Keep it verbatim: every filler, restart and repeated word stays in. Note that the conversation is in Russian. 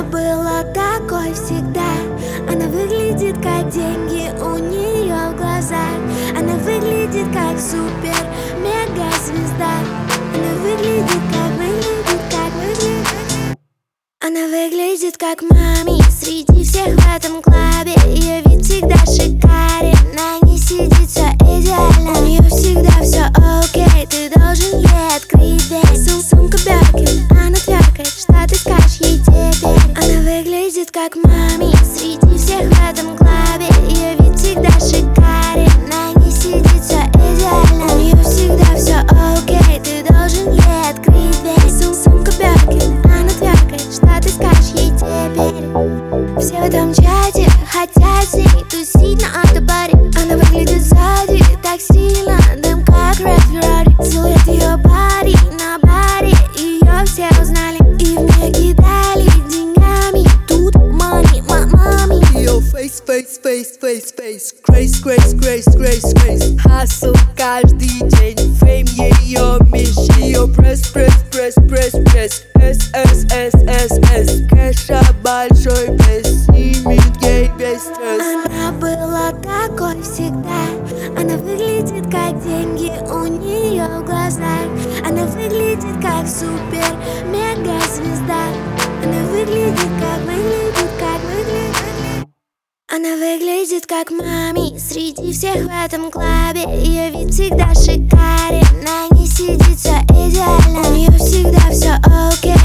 Она была такой всегда. Она выглядит как деньги у нее в глазах. Она выглядит как супер мега звезда. Она выглядит как, выглядит как, выглядит. Она выглядит как мами среди всех в этом клабе. Ее вид всегда шикарен, на ней сидит все идеально. У нее всегда все окей, ты должен ей открыть дверь. Сум Сумка Бёркин, она тверкает, что ты скажешь ей теперь? Она выглядит как мами среди всех в этом клабе. Ее вид всегда шикарен, на ней сидит все идеально. У нее всегда все окей, ты должен ей открыть дверь. Сум Сумка Бёркин, она тверкает, что ты скажешь ей теперь? Все в этом чате хотят с ней тусить на автобаре. Она выглядит сзади так сильно, дым как Red Ferrari. Силуэт ее пари на баре, ее все узнали и в меня кидали деньгами. Тут money, мами. Ее face, face, face, face, face. Grace, grace, grace, grace, grace. Hustle каждый день, фейм ее меч. Ее пресс, пресс, пресс, пресс, пресс. С, С, С, С, С. Кэша большой без, снимет ей весь стресс. Она была такой всегда. Она выглядит как деньги у нее в глазах. Она выглядит как супер мега звезда. Она выглядит как, выглядит как, выглядит. Она выглядит как мами среди всех в этом клабе. Ее вид всегда шикарен, на ней сидит все идеально. У нее всегда все окей,